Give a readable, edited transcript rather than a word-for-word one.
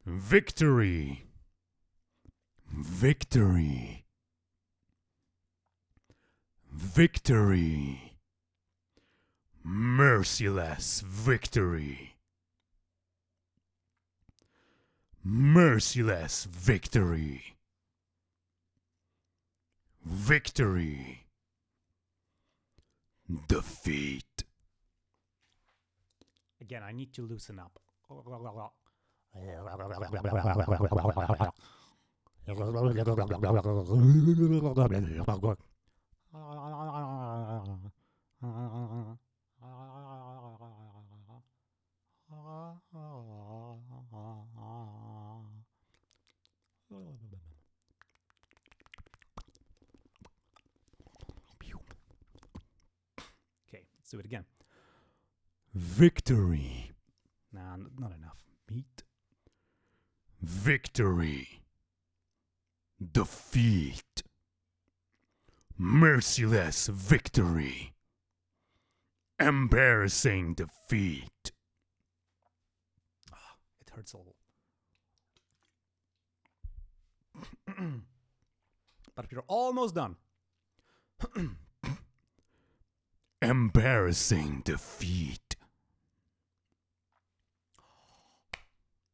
Victory. Victory. Victory. Merciless victory. Merciless victory. Victory. Defeat. Again, I need to loosen up. Okay, let's do it again. Victory. Nah, not enough. Meat. Victory. Defeat. Merciless victory. Embarrassing defeat. It hurts a little. But we're almost done. Embarrassing defeat.